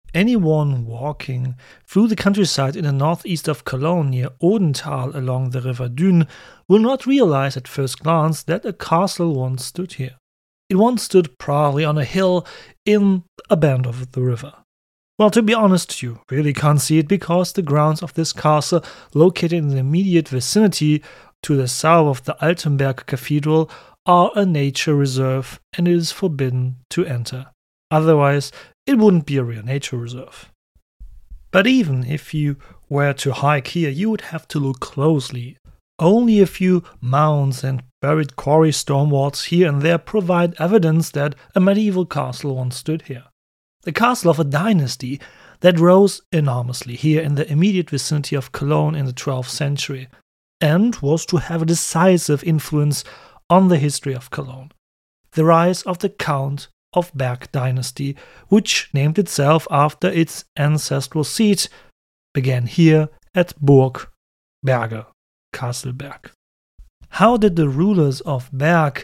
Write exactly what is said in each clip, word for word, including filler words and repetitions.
anyone walking through the countryside in the northeast of Cologne near Odenthal along the River Dhun will not realize at first glance that a castle once stood here. It once stood proudly on a hill in a bend of the river. Well, to be honest, you really can't see it because the grounds of this castle, located in the immediate vicinity to the south of the Altenberg Cathedral, are a nature reserve and it is forbidden to enter. Otherwise, it wouldn't be a real nature reserve. But even if you were to hike here, you would have to look closely. Only a few mounds and buried quarry stone walls here and there provide evidence that a medieval castle once stood here. The castle of a dynasty that rose enormously here in the immediate vicinity of Cologne in the twelfth century, and was to have a decisive influence on the history of Cologne. The rise of the Count of Berg dynasty, which named itself after its ancestral seat, began here at Burg Berge, Castleberg. How did the rulers of Berg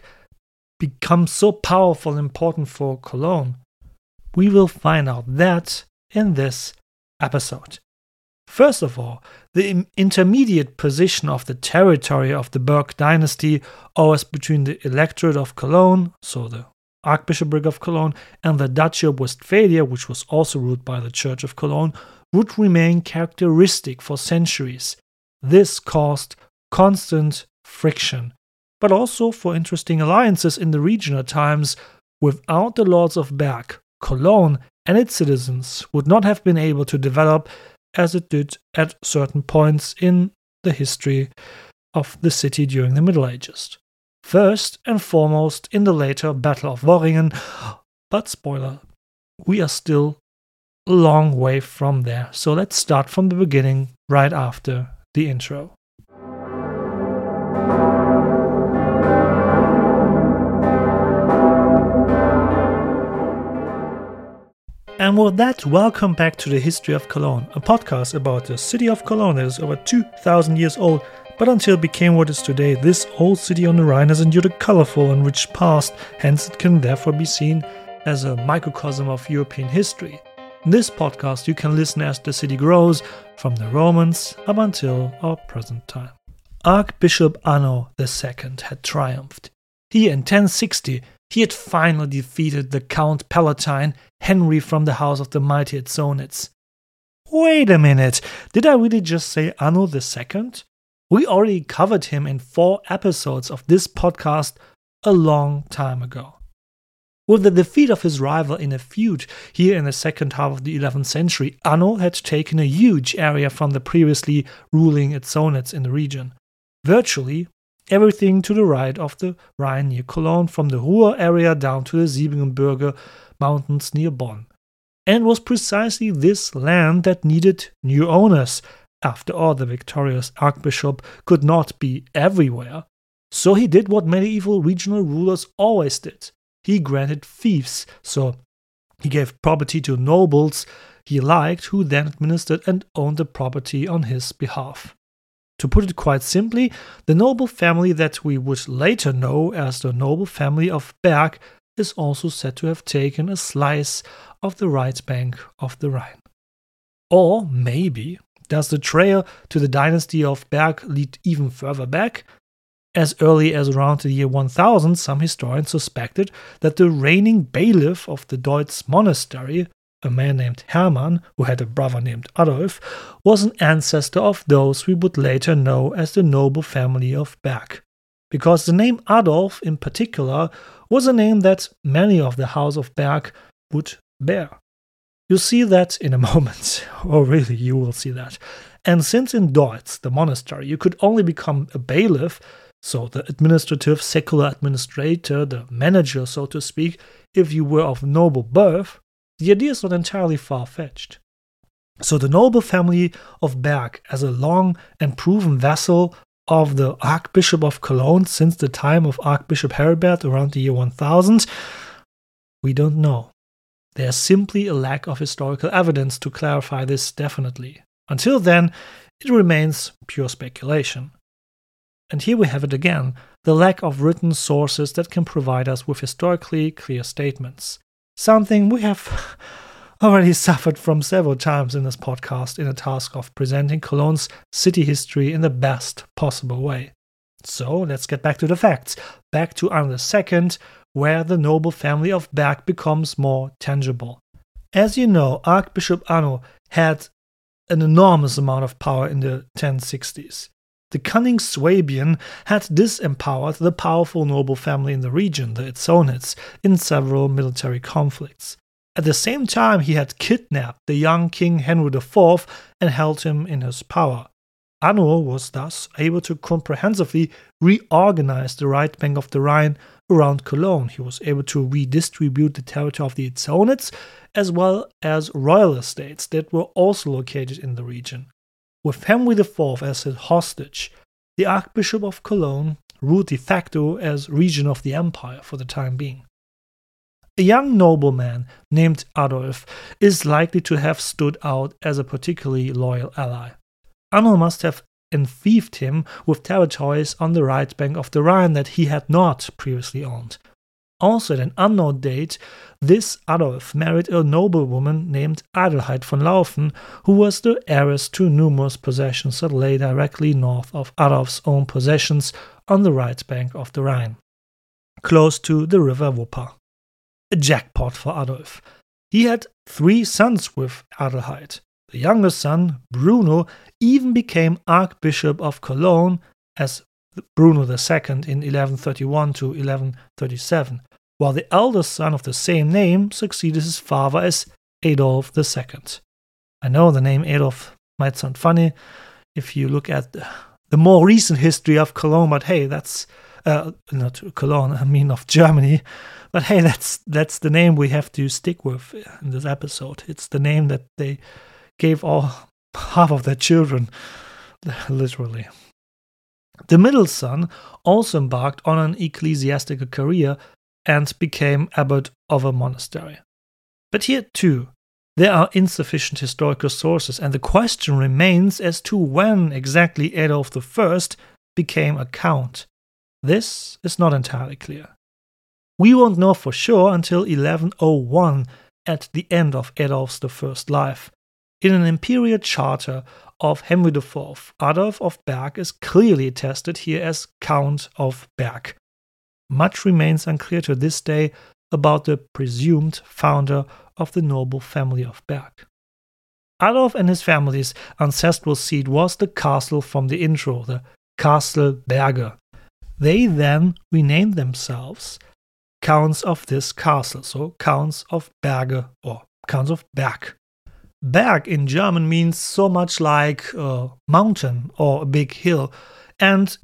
become so powerful and important for Cologne? We will find out that in this episode. First of all, the intermediate position of the territory of the Berg dynasty, always between the electorate of Cologne, so the Archbishopric of Cologne, and the Duchy of Westphalia, which was also ruled by the Church of Cologne, would remain characteristic for centuries. This caused constant friction, but also for interesting alliances in the region at times. Without the Lords of Berg, Cologne and its citizens would not have been able to develop as it did at certain points in the history of the city during the Middle Ages. First and foremost in the later Battle of Worringen, but spoiler, we are still a long way from there, so let's start from the beginning right after the intro. And with that, welcome back to the History of Cologne, a podcast about the city of Cologne that is over two thousand years old, but until it became what it is today, this old city on the Rhine has endured a colorful and rich past, hence it can therefore be seen as a microcosm of European history. In this podcast, you can listen as the city grows from the Romans up until our present time. Archbishop Anno the Second had triumphed. He, in ten sixty, he had finally defeated the Count Palatine Henry from the House of the Mighty at Sonitz. Wait a minute, did I really just say Anno the Second? We already covered him in four episodes of this podcast a long time ago. With the defeat of his rival in a feud here in the second half of the eleventh century, Anno had taken a huge area from the previously ruling at Sonitz in the region. Virtually everything to the right of the Rhine near Cologne, from the Ruhr area down to the Siebengebirge mountains near Bonn. And was precisely this land that needed new owners. After all, the victorious archbishop could not be everywhere. So he did what medieval regional rulers always did. He granted fiefs, so he gave property to nobles he liked, who then administered and owned the property on his behalf. To put it quite simply, the noble family that we would later know as the noble family of Berg is also said to have taken a slice of the right bank of the Rhine. Or maybe does the trail to the dynasty of Berg lead even further back? As early as around the year one thousand, some historians suspected that the reigning bailiff of the Deutz monastery, a man named Hermann, who had a brother named Adolf, was an ancestor of those we would later know as the noble family of Berg. Because the name Adolf in particular was a name that many of the House of Berg would bear. You'll see that in a moment, or really you will see that. And since in Deutz, the monastery, you could only become a bailiff, so the administrative secular administrator, the manager so to speak, if you were of noble birth, the idea is not entirely far-fetched. So the noble family of Berg, as a long and proven vassal of the Archbishop of Cologne since the time of Archbishop Heribert around the year one thousand, we don't know. There's simply a lack of historical evidence to clarify this definitely. Until then, it remains pure speculation. And here we have it again, the lack of written sources that can provide us with historically clear statements. Something we have already suffered from several times in this podcast in the task of presenting Cologne's city history in the best possible way. So let's get back to the facts, back to Anno the Second, where the noble family of Berg becomes more tangible. As you know, Archbishop Anno had an enormous amount of power in the ten sixties. The cunning Swabian had disempowered the powerful noble family in the region, the Etzonids, in several military conflicts. At the same time, he had kidnapped the young King Henry the Fourth and held him in his power. Anno was thus able to comprehensively reorganize the right bank of the Rhine around Cologne. He was able to redistribute the territory of the Etzonids as well as royal estates that were also located in the region. With Henry the Fourth as his hostage, the Archbishop of Cologne ruled de facto as regent of the empire for the time being. A young nobleman named Adolf is likely to have stood out as a particularly loyal ally. Anno must have enfeoffed him with territories on the right bank of the Rhine that he had not previously owned. Also, at an unknown date, this Adolf married a noblewoman named Adelheid von Laufen, who was the heiress to numerous possessions that lay directly north of Adolf's own possessions on the right bank of the Rhine, close to the river Wupper. A jackpot for Adolf. He had three sons with Adelheid. The youngest son, Bruno, even became Archbishop of Cologne as Bruno the Second in eleven thirty-one to eleven thirty-seven, while the eldest son of the same name succeeded his father as Adolf the Second. I know the name Adolf might sound funny if you look at the more recent history of Cologne, but hey, that's uh, not Cologne, I mean of Germany. But hey, that's that's the name we have to stick with in this episode. It's the name that they gave all half of their children, literally. The middle son also embarked on an ecclesiastical career and became abbot of a monastery. But here too, there are insufficient historical sources, and the question remains as to when exactly Adolf the First became a count. This is not entirely clear. We won't know for sure until eleven oh one, at the end of Adolf the First's life. In an imperial charter of Henry the Fourth, Adolf of Berg is clearly attested here as Count of Berg. Much remains unclear to this day about the presumed founder of the noble family of Berg. Adolf and his family's ancestral seat was the castle from the intro, the Castle Berge. They then renamed themselves Counts of this castle, so Counts of Berge or Counts of Berg. Berg in German means so much like a mountain or a big hill, and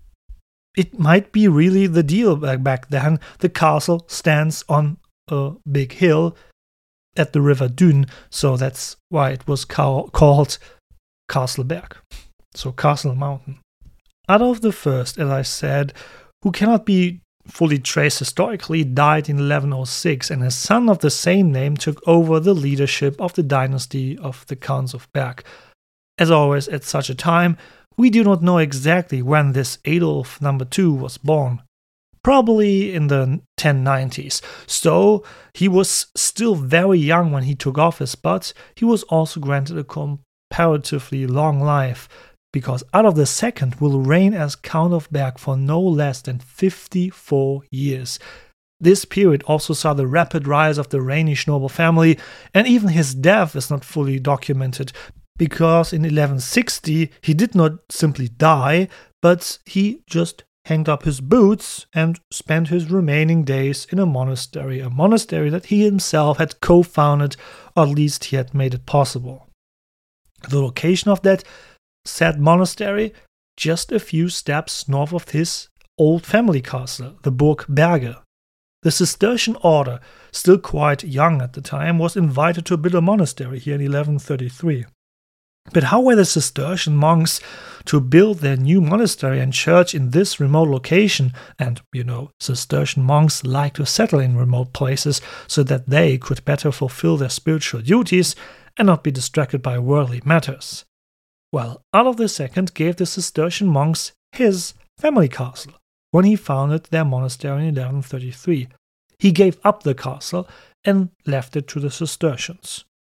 it might be really the deal back then. The castle stands on a big hill at the river Dün, so that's why it was ca- called Castle Berg, so Castle Mountain. Adolf the First, as I said, who cannot be fully traced historically, died in eleven oh six, and his son of the same name took over the leadership of the dynasty of the Counts of Berg. As always, at such a time, we do not know exactly when this Adolf the Second was born. Probably in the ten nineties, so he was still very young when he took office, but he was also granted a comparatively long life, because Adolf the Second will reign as Count of Berg for no less than fifty-four years. This period also saw the rapid rise of the Rhenish noble family, and even his death is not fully documented, because in eleven sixty he did not simply die, but he just hanged up his boots and spent his remaining days in a monastery, a monastery that he himself had co-founded, or at least he had made it possible. The location of that said monastery, just a few steps north of his old family castle, the Burg Berge. The Cistercian order, still quite young at the time, was invited to build a monastery here in eleven thirty-three. But how were the Cistercian monks to build their new monastery and church in this remote location? And, you know, Cistercian monks like to settle in remote places so that they could better fulfill their spiritual duties and not be distracted by worldly matters. Well, Adolf the Second gave the Cistercian monks his family castle when he founded their monastery in eleven thirty-three. He gave up the castle and left it to the Cistercians.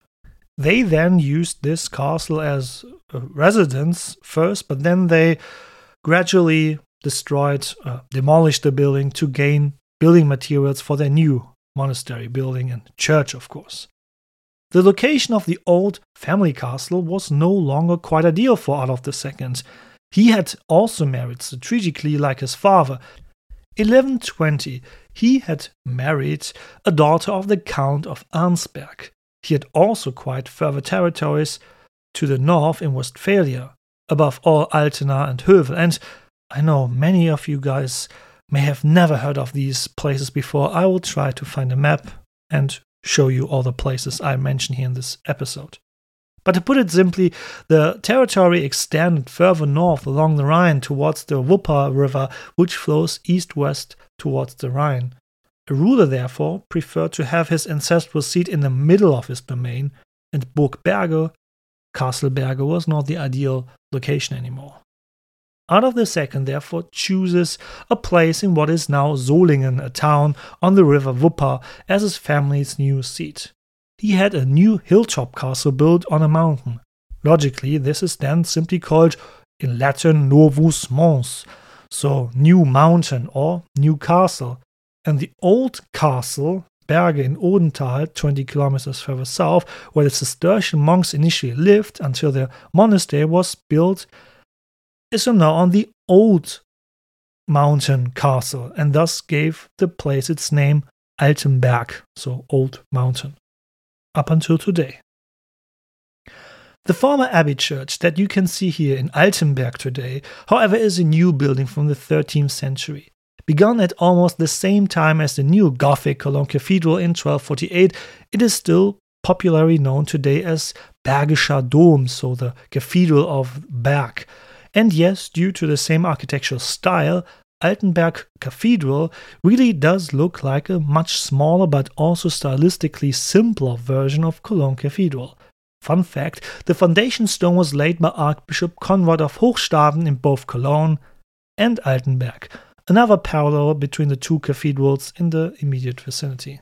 They then used this castle as a residence first, but then they gradually destroyed, uh, demolished the building to gain building materials for their new monastery building and church, of course. The location of the old family castle was no longer quite ideal for Adolf the Second. He had also married strategically like his father. eleven twenty, he had married a daughter of the Count of Arnsberg. He had also acquired further territories to the north in Westphalia, above all Altena and Hövel. And I know many of you guys may have never heard of these places before. I will try to find a map and show you all the places I mention here in this episode. But to put it simply, the territory extended further north along the Rhine towards the Wupper River, which flows east-west towards the Rhine. A ruler, therefore, preferred to have his ancestral seat in the middle of his domain, and Burg Berge, Castle Berge, was not the ideal location anymore. Adolf the Second therefore chooses a place in what is now Solingen, a town on the river Wupper, as his family's new seat. He had a new hilltop castle built on a mountain. Logically, this is then simply called, in Latin, Novus Mons, so new mountain or new castle. And the old castle, Berge in Odenthal, twenty kilometers further south, where the Cistercian monks initially lived until their monastery was built, is now on the old mountain castle, and thus gave the place its name Altenberg, so old mountain, up until today. The former abbey church that you can see here in Altenberg today, however, is a new building from the thirteenth century. Begun at almost the same time as the new Gothic Cologne Cathedral in twelve forty-eight, it is still popularly known today as Bergischer Dom, so the Cathedral of Berg. And yes, due to the same architectural style, Altenberg Cathedral really does look like a much smaller but also stylistically simpler version of Cologne Cathedral. Fun fact, the foundation stone was laid by Archbishop Konrad of Hochstaden in both Cologne and Altenberg, another parallel between the two cathedrals in the immediate vicinity.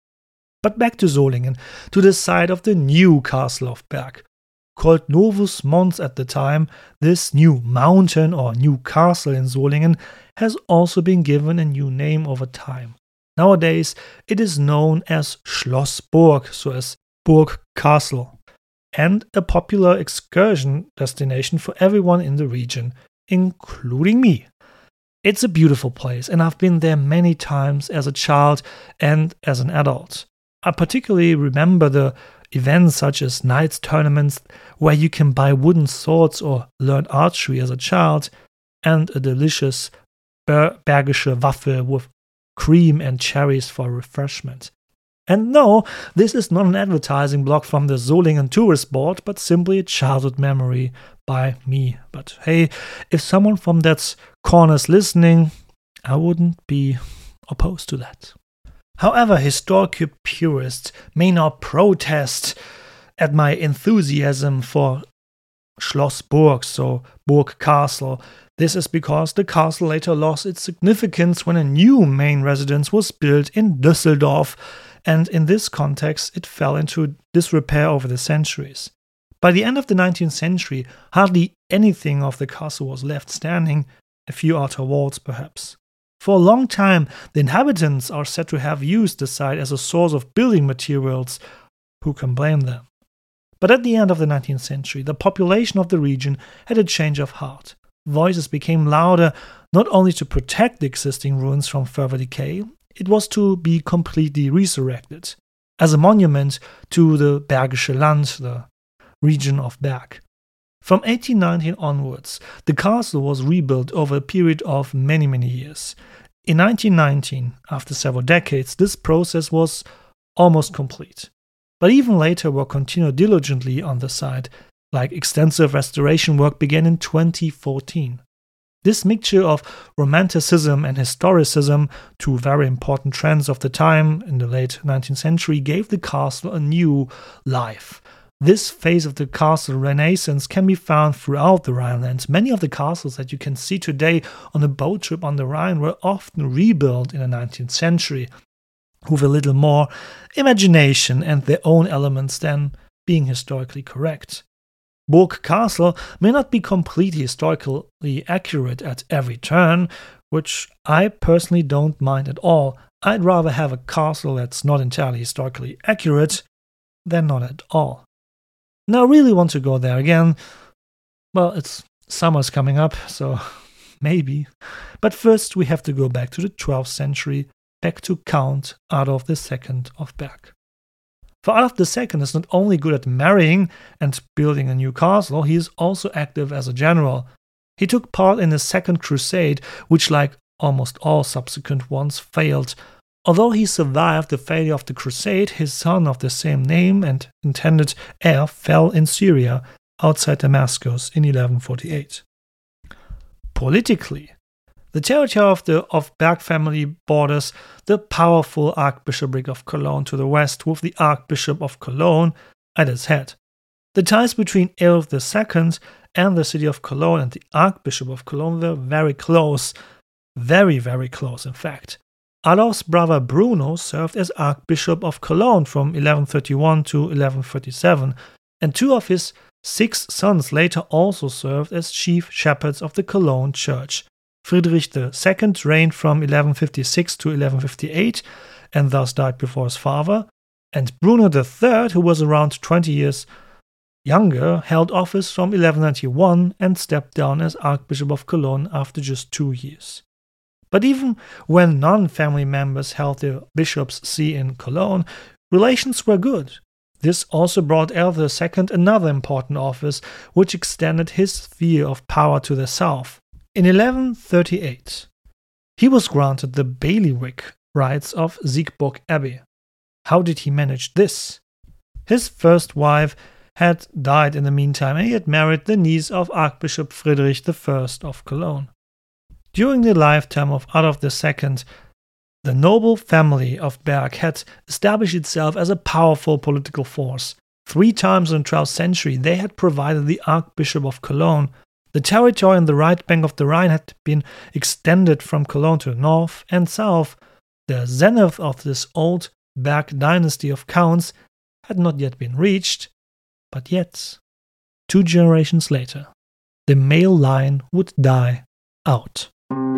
But back to Solingen, to the site of the new Castle of Berg. Called Novus Mons at the time, this new mountain or new castle in Solingen has also been given a new name over time. Nowadays, it is known as Schloss Burg, so as Burg Castle, and a popular excursion destination for everyone in the region, including me. It's a beautiful place, and I've been there many times as a child and as an adult. I particularly remember the events such as knights tournaments where you can buy wooden swords or learn archery as a child, and a delicious Ber- Bergische Waffel with cream and cherries for refreshment. And no, this is not an advertising block from the Solingen Tourist Board, but simply a childhood memory by me. But hey, if someone from that corner's listening, I wouldn't be opposed to that. However, historical purists may now protest at my enthusiasm for Schloss Burg, so Burg Castle. This is because the castle later lost its significance when a new main residence was built in Düsseldorf, and in this context it fell into disrepair over the centuries. By the end of the nineteenth century, hardly anything of the castle was left standing, a few outer walls perhaps. For a long time, the inhabitants are said to have used the site as a source of building materials. Who can blame them? But at the end of the nineteenth century, the population of the region had a change of heart. Voices became louder, not only to protect the existing ruins from further decay, it was to be completely resurrected, as a monument to the Bergische Land, the region of Berg. From eighteen nineteen onwards, the castle was rebuilt over a period of many, many years. In nineteen nineteen, after several decades, this process was almost complete. But even later work continued diligently on the site, like extensive restoration work began in twenty fourteen. This mixture of romanticism and historicism, two very important trends of the time in the late nineteenth century, gave the castle a new life. This phase of the castle renaissance can be found throughout the Rhineland. Many of the castles that you can see today on a boat trip on the Rhine were often rebuilt in the nineteenth century, with a little more imagination and their own elements than being historically correct. Burg Castle may not be completely historically accurate at every turn, which I personally don't mind at all. I'd rather have a castle that's not entirely historically accurate than not at all. Now, I really want to go there again. Well, it's summer's coming up, so maybe. But first we have to go back to the twelfth century, back to Count Adolf the Second of Berg. For Adolf the Second is not only good at marrying and building a new castle, he is also active as a general. He took part in the Second Crusade, which, like almost all subsequent ones, failed. Although he survived the failure of the crusade, his son of the same name and intended heir fell in Syria, outside Damascus, in eleven forty-eight. Politically, the territory of the of Berg family borders the powerful Archbishopric of Cologne to the west, with the Archbishop of Cologne at its head. The ties between Adolf the Second and the city of Cologne and the Archbishop of Cologne were very close, very, very close in fact. Adolf's brother Bruno served as Archbishop of Cologne from eleven thirty-one to eleven thirty-seven, and two of his six sons later also served as chief shepherds of the Cologne church. Friedrich the Second reigned from eleven fifty-six to eleven fifty-eight and thus died before his father, and Bruno the Third, who was around twenty years younger, held office from eleven ninety-one and stepped down as Archbishop of Cologne after just two years. But even when non-family members held the bishop's see in Cologne, relations were good. This also brought Adolf the Second another important office, which extended his sphere of power to the south. In eleven thirty-eight, he was granted the bailiwick rights of Siegburg Abbey. How did he manage this? His first wife had died in the meantime, and he had married the niece of Archbishop Friedrich the First of Cologne. During the lifetime of Adolf the Second, the noble family of Berg had established itself as a powerful political force. Three times in the twelfth century they had provided the Archbishop of Cologne. The territory on the right bank of the Rhine had been extended from Cologne to the north and south. The zenith of this old Berg dynasty of counts had not yet been reached, but yet, two generations later, the male line would die out.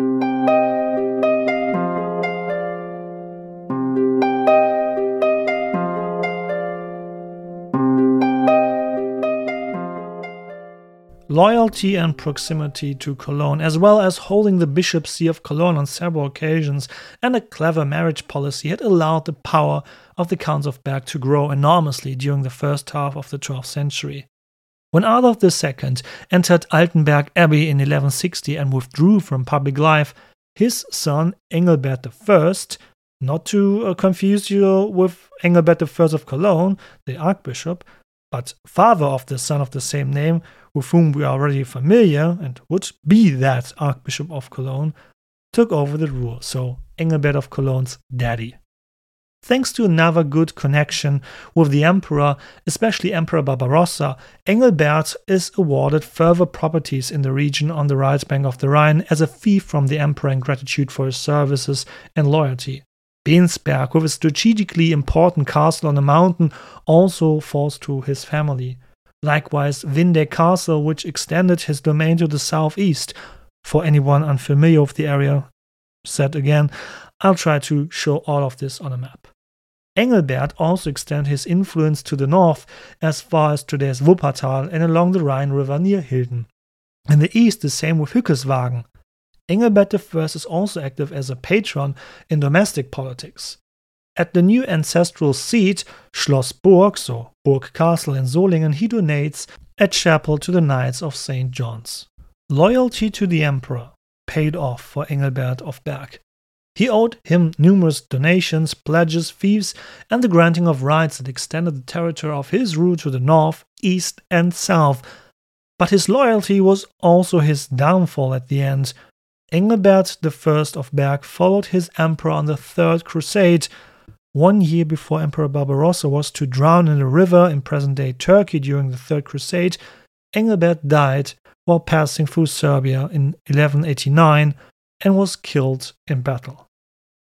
Loyalty and proximity to Cologne, as well as holding the bishop's see of Cologne on several occasions, and a clever marriage policy had allowed the power of the Counts of Berg to grow enormously during the first half of the twelfth century. When Adolf the Second entered Altenberg Abbey in eleven sixty and withdrew from public life, his son Engelbert the First, not to uh, confuse you with Engelbert the First of Cologne, the archbishop, but father of the son of the same name, with whom we are already familiar and would be that Archbishop of Cologne, took over the rule, so Engelbert of Cologne's daddy. Thanks to another good connection with the emperor, especially Emperor Barbarossa, Engelbert is awarded further properties in the region on the right bank of the Rhine as a fief from the emperor in gratitude for his services and loyalty. Bensberg, with a strategically important castle on a mountain, also falls to his family. Likewise, Windeck Castle, which extended his domain to the southeast. For anyone unfamiliar with the area, said again, I'll try to show all of this on a map. Engelbert also extended his influence to the north as far as today's Wuppertal and along the Rhine River near Hilden. In the east, the same with Hückeswagen. Engelbert the First is also active as a patron in domestic politics. At the new ancestral seat, Schloss Burg, so Burg Castle in Solingen, he donates a chapel to the Knights of Saint John's. Loyalty to the emperor paid off for Engelbert of Berg. He owed him numerous donations, pledges, fiefs, and the granting of rights that extended the territory of his rule to the north, east, and south. But his loyalty was also his downfall at the end. Engelbert the First of Berg followed his emperor on the Third Crusade. One year before Emperor Barbarossa was to drown in a river in present-day Turkey during the Third Crusade, Engelbert died while passing through Serbia in eleven eighty-nine and was killed in battle.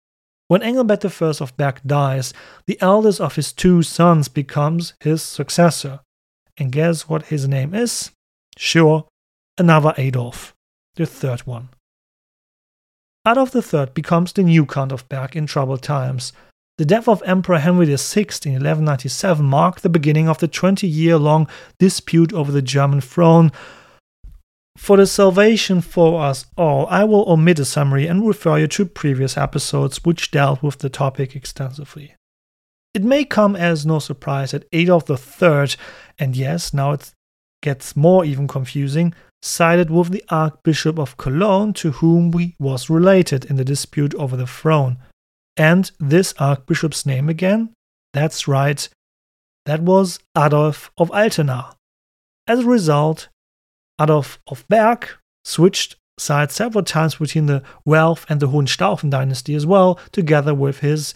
When Engelbert the First of Berg dies, the eldest of his two sons becomes his successor. And guess what his name is? Sure, another Adolf, the third one. Adolf the Third becomes the new Count of Berg in troubled times. The death of Emperor Henry the Sixth in eleven ninety-seven marked the beginning of the twenty-year-long dispute over the German throne. For the salvation for us all, I will omit a summary and refer you to previous episodes which dealt with the topic extensively. It may come as no surprise that Adolf the Third, and yes, now it gets more even confusing, sided with the Archbishop of Cologne, to whom he was related in the dispute over the throne. And this archbishop's name again? That's right, that was Adolf of Altena. As a result, Adolf of Berg switched sides several times between the Welf and the Hohenstaufen dynasty as well, together with his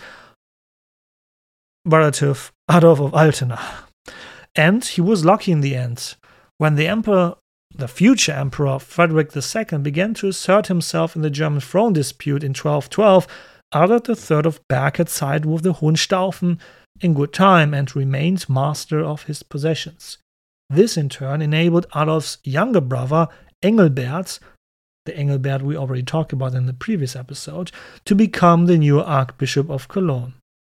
relative Adolf of Altena. And he was lucky in the end. When the emperor, the future emperor Frederick the Second, began to assert himself in the German throne dispute in twelve twelve, Adolf the Third of Berg had sided with the Hohenstaufen in good time and remained master of his possessions. This in turn enabled Adolf's younger brother, Engelbert, the Engelbert we already talked about in the previous episode, to become the new Archbishop of Cologne.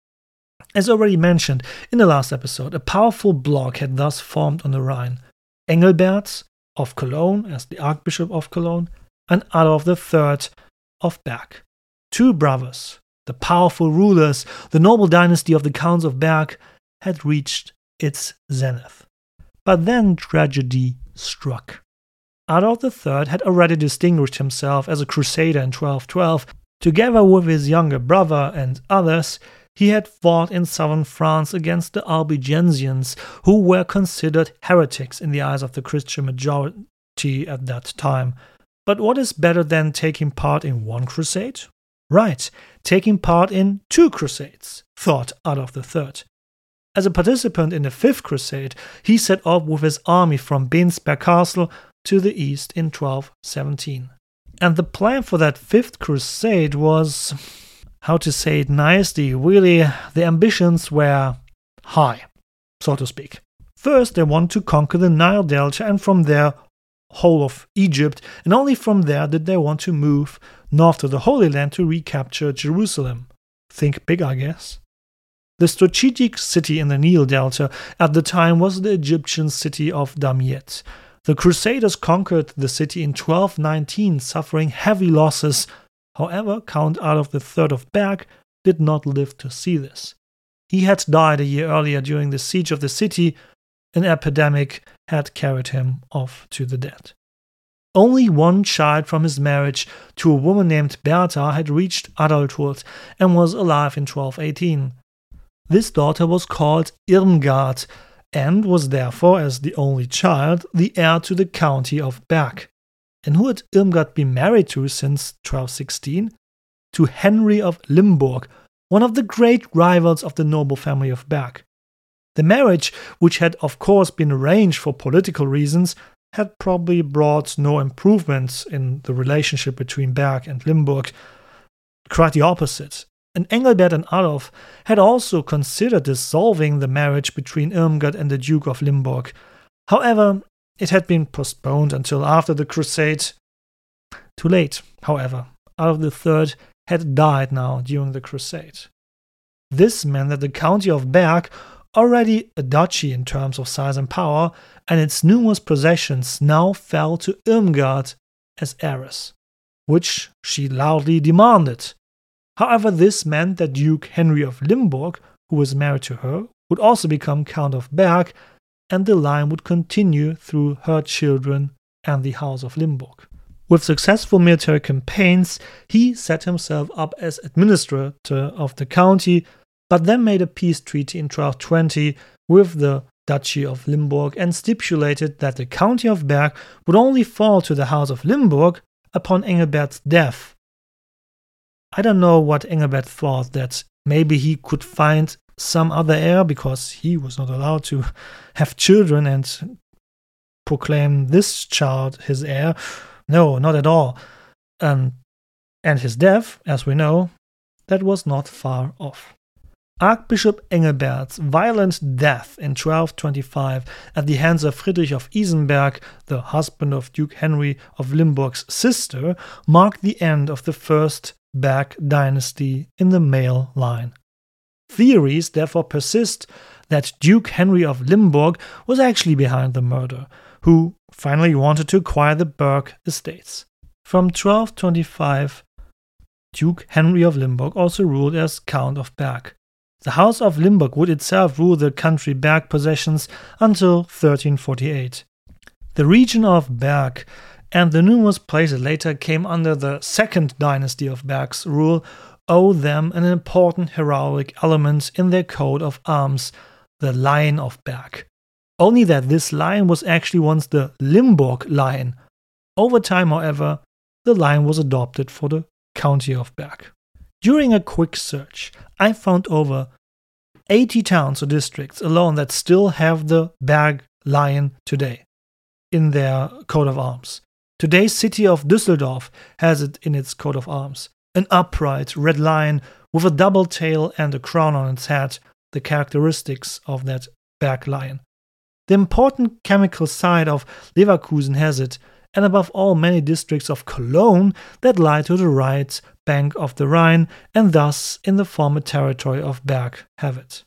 As already mentioned in the last episode, a powerful bloc had thus formed on the Rhine. Engelbert of Cologne as the Archbishop of Cologne, and Adolf the Third of Berg. Two brothers, the powerful rulers, the noble dynasty of the Counts of Berg, had reached its zenith. But then tragedy struck. Adolf the Third had already distinguished himself as a crusader in twelve twelve. Together with his younger brother and others, he had fought in southern France against the Albigensians, who were considered heretics in the eyes of the Christian majority at that time. But what is better than taking part in one crusade? Right, taking part in two crusades, thought Adolf the Third. As a participant in the Fifth Crusade, he set off with his army from Bensberg Castle to the east in twelve seventeen. And the plan for that Fifth Crusade was, how to say it nicely, really the ambitions were high, so to speak. First, they wanted to conquer the Nile Delta and from there whole of Egypt, and only from there did they want to move north to the Holy Land to recapture Jerusalem. Think big, I guess. The strategic city in the Nile Delta at the time was the Egyptian city of Damiette. The Crusaders conquered the city in twelve nineteen, suffering heavy losses. However, Count Adolf the Third of Berg did not live to see this. He had died a year earlier during the siege of the city. An epidemic had carried him off to the dead. Only one child from his marriage to a woman named Bertha had reached adulthood and was alive in twelve eighteen. This daughter was called Irmgard and was therefore, as the only child, the heir to the county of Berg. And who had Irmgard been married to since twelve sixteen? To Henry of Limburg, one of the great rivals of the noble family of Berg. The marriage, which had of course been arranged for political reasons, had probably brought no improvements in the relationship between Berg and Limburg. Quite the opposite. And Engelbert and Adolf had also considered dissolving the marriage between Irmgard and the Duke of Limburg. However, it had been postponed until after the crusade. Too late, however. Adolf the Third had died now during the crusade. This meant that the county of Berg, already a duchy in terms of size and power, and its numerous possessions now fell to Irmgard as heiress, which she loudly demanded. However, this meant that Duke Henry of Limburg, who was married to her, would also become Count of Berg, and the line would continue through her children and the House of Limburg. With successful military campaigns, he set himself up as administrator of the county, but then made a peace treaty in twelve twenty with the Duchy of Limburg and stipulated that the county of Berg would only fall to the House of Limburg upon Engelbert's death. I don't know what Engelbert thought, that maybe he could find some other heir because he was not allowed to have children and proclaim this child his heir. No, not at all. Um, and his death, as we know, that was not far off. Archbishop Engelbert's violent death in twelve twenty-five at the hands of Friedrich of Isenberg, the husband of Duke Henry of Limburg's sister, marked the end of the first Berg dynasty in the male line. Theories therefore persist that Duke Henry of Limburg was actually behind the murder, who finally wanted to acquire the Berg estates. From twelve twenty-five, Duke Henry of Limburg also ruled as Count of Berg. The House of Limburg would itself rule the country Berg possessions until thirteen forty-eight. The region of Berg and the numerous places later came under the second dynasty of Berg's rule owe them an important heraldic element in their coat of arms, the Lion of Berg. Only that this lion was actually once the Limburg lion. Over time, however, the lion was adopted for the county of Berg. During a quick search, I found over eighty towns or districts alone that still have the Berg lion today in their coat of arms. Today's city of Düsseldorf has it in its coat of arms. An upright red lion with a double tail and a crown on its head, the characteristics of that Berg lion. The important chemical side of Leverkusen has it, and above all many districts of Cologne that lie to the right bank of the Rhine and thus in the former territory of Berg have it.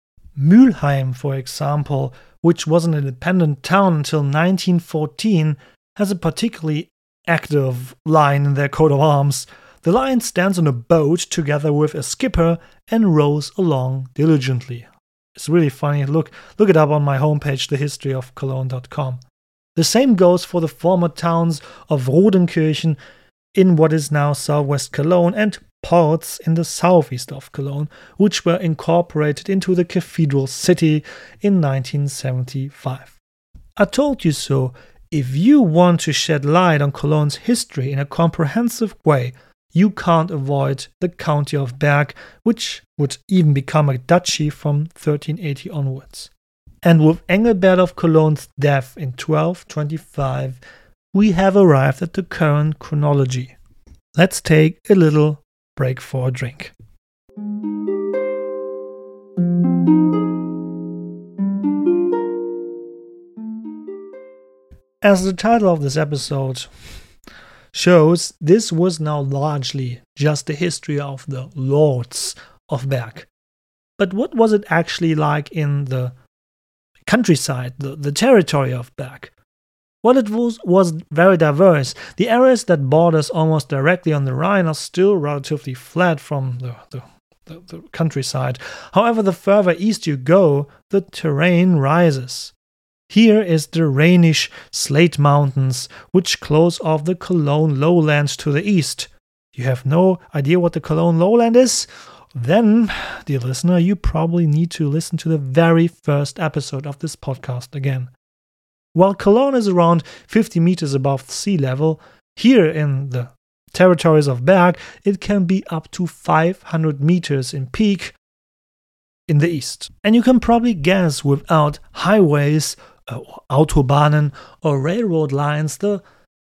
Mülheim, for example, which was an independent town until nineteen fourteen, has a particularly active lion in their coat of arms. The lion stands on a boat together with a skipper and rows along diligently. It's really funny. Look, look it up on my homepage, the history of cologne dot com. The same goes for the former towns of Rodenkirchen in what is now southwest Cologne and Porz in the southeast of Cologne, which were incorporated into the cathedral city in nineteen seventy-five. I told you so. If you want to shed light on Cologne's history in a comprehensive way, you can't avoid the county of Berg, which would even become a duchy from thirteen eighty onwards. And with Engelbert of Cologne's death in twelve twenty-five, we have arrived at the current chronology. Let's take a little break for a drink. As the title of this episode shows, this was now largely just the history of the lords of Berg. But what was it actually like in the countryside, the, the territory of Berg? Well, it was, was very diverse. The areas that borders almost directly on the Rhine are still relatively flat from the, the, the, the countryside. However, the further east you go, the terrain rises. Here is the Rhenish Slate Mountains, which close off the Cologne lowlands to the east. You have no idea what the Cologne lowland is? Then, dear listener, you probably need to listen to the very first episode of this podcast again. While Cologne is around fifty meters above sea level, here in the territories of Berg, it can be up to five hundred meters in peak in the east. And you can probably guess, without highways, uh, Autobahnen, or railroad lines, the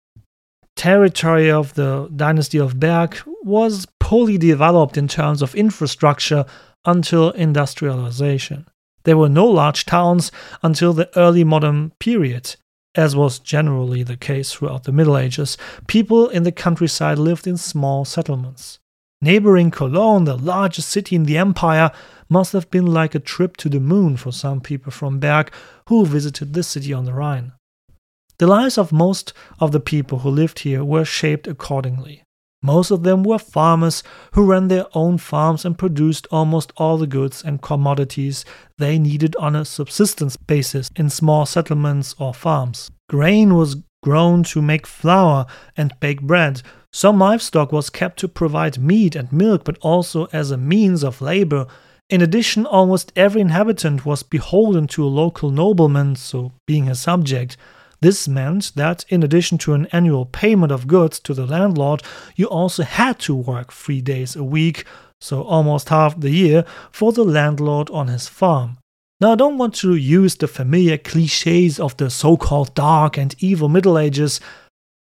territory of the dynasty of Berg was poorly developed in terms of infrastructure until industrialization. There were no large towns until the early modern period. As was generally the case throughout the Middle Ages, people in the countryside lived in small settlements. Neighboring Cologne, the largest city in the empire, must have been like a trip to the moon for some people from Berg who visited the city on the Rhine. The lives of most of the people who lived here were shaped accordingly. Most of them were farmers who ran their own farms and produced almost all the goods and commodities they needed on a subsistence basis in small settlements or farms. Grain was grown to make flour and bake bread. Some livestock was kept to provide meat and milk, but also as a means of labor. In addition, almost every inhabitant was beholden to a local nobleman, so being a subject. This meant that, in addition to an annual payment of goods to the landlord, you also had to work three days a week, so almost half the year, for the landlord on his farm. Now, I don't want to use the familiar cliches of the so-called dark and evil Middle Ages.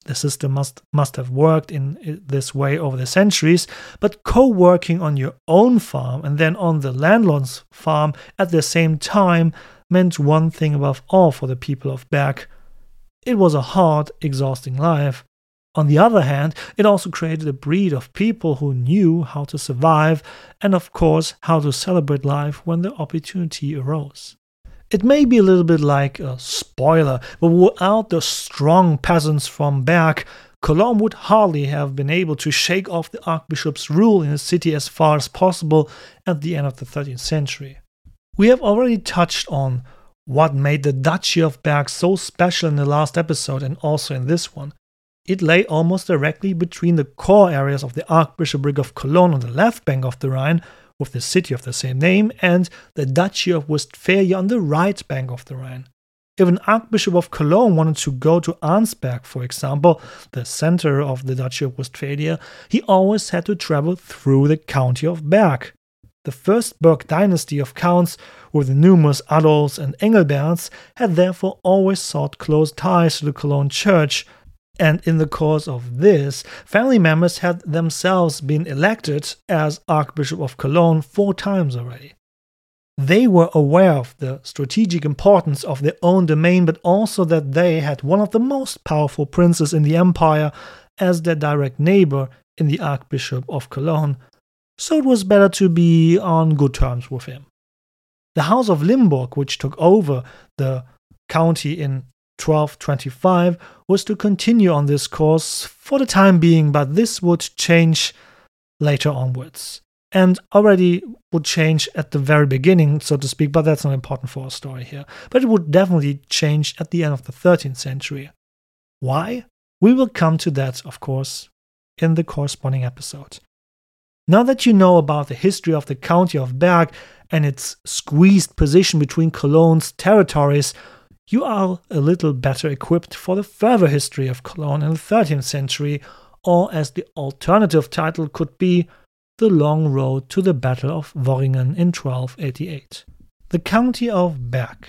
The system must, must have worked in this way over the centuries, but co-working on your own farm and then on the landlord's farm at the same time meant one thing above all for the people of Berg. It was a hard, exhausting life. On the other hand, it also created a breed of people who knew how to survive and, of course, how to celebrate life when the opportunity arose. It may be a little bit like a spoiler, but without the strong peasants from Berg, Cologne would hardly have been able to shake off the archbishop's rule in the city as far as possible at the end of the thirteenth century. We have already touched on what made the Duchy of Berg so special in the last episode and also in this one. It lay almost directly between the core areas of the Archbishopric of Cologne on the left bank of the Rhine, with the city of the same name, and the Duchy of Westphalia on the right bank of the Rhine. If an Archbishop of Cologne wanted to go to Arnsberg, for example, the center of the Duchy of Westphalia, he always had to travel through the county of Berg. The first Berg dynasty of counts, with the numerous Adolfs and Engelberts, had therefore always sought close ties to the Cologne church, and in the course of this, family members had themselves been elected as Archbishop of Cologne four times already. They were aware of the strategic importance of their own domain, but also that they had one of the most powerful princes in the empire as their direct neighbor in the Archbishop of Cologne, so it was better to be on good terms with him. The House of Limburg, which took over the county in twelve twenty-five, was to continue on this course for the time being, but this would change later onwards. And already would change at the very beginning, so to speak, but that's not important for our story here. But it would definitely change at the end of the thirteenth century. Why? We will come to that, of course, in the corresponding episode. Now that you know about the history of the county of Berg and its squeezed position between Cologne's territories, you are a little better equipped for the further history of Cologne in the thirteenth century, or as the alternative title could be, The Long Road to the Battle of Worringen in twelve eighty-eight. The county of Berg.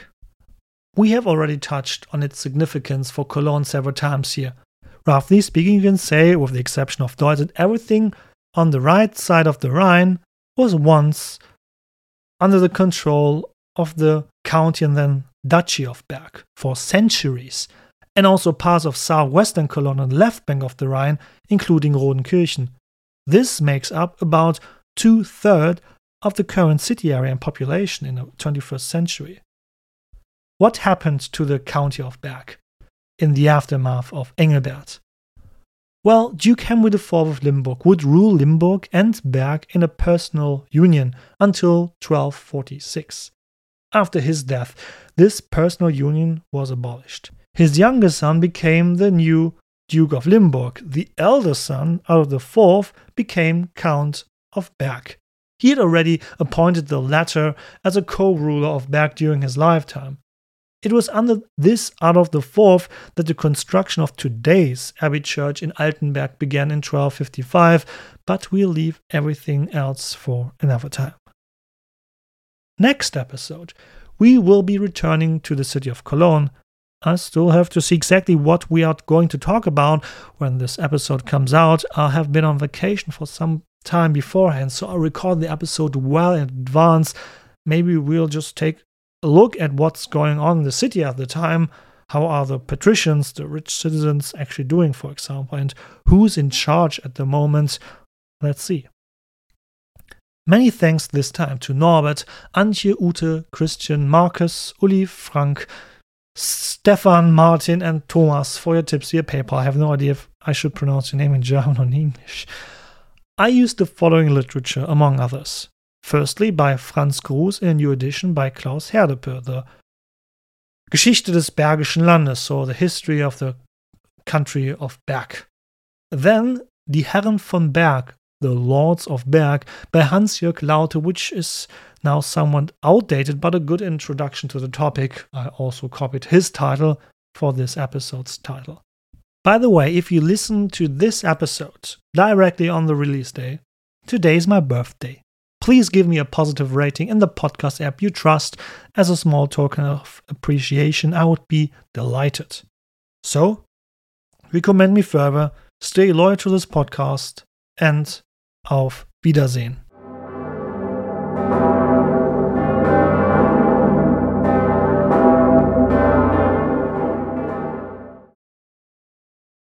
We have already touched on its significance for Cologne several times here. Roughly speaking, you can say, with the exception of Deutz, that everything on the right side of the Rhine was once under the control of the county and then Duchy of Berg for centuries, and also parts of southwestern Cologne on the left bank of the Rhine, including Rodenkirchen. This makes up about two-thirds of the current city area and population in the twenty-first century. What happened to the county of Berg in the aftermath of Engelbert? Well, Duke Henry the fourth of Limburg would rule Limburg and Berg in a personal union until twelve forty-six. After his death, this personal union was abolished. His younger son became the new Duke of Limburg. The elder son, out of the fourth, became Count of Berg. He had already appointed the latter as a co-ruler of Berg during his lifetime. It was under this Adolf the fourth that the construction of today's Abbey Church in Altenberg began in twelve fifty-five, but we'll leave everything else for another time. Next episode, we will be returning to the city of Cologne. I still have to see exactly what we are going to talk about when this episode comes out. I have been on vacation for some time beforehand, so I'll record the episode well in advance. Maybe we'll just take a look at what's going on in the city at the time. How are the patricians, the rich citizens, actually doing, for example, and who's in charge at the moment? Let's see. Many thanks this time to Norbert, Antje, Ute, Christian, Marcus, Uli, Frank, Stefan, Martin, and Thomas for your tips via PayPal. I have no idea if I should pronounce your name in German or in English. I used the following literature, among others. Firstly, by Franz Gruß in a new edition by Klaus Herdepe, the Geschichte des Bergischen Landes, so the history of the country of Berg. Then, Die Herren von Berg, the Lords of Berg, by Hans-Jörg Laute, which is now somewhat outdated, but a good introduction to the topic. I also copied his title for this episode's title. By the way, if you listen to this episode directly on the release day, today is my birthday. Please give me a positive rating in the podcast app you trust. As a small token of appreciation, I would be delighted. So, recommend me further, stay loyal to this podcast, and auf Wiedersehen.